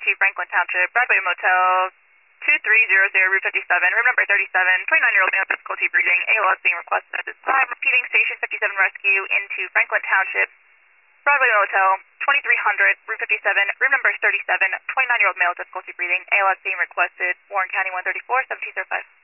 to Franklin Township, Broadway Motel 2300, route 57, room number 37, 29-year-old male, difficulty breathing, ALS being requested at this time. Repeating, Station 57 rescue into Franklin Township, Broadway Motel 2300, route 57, room number 37, 29-year-old male, difficulty breathing, ALS being requested, Warren County 134, 1705.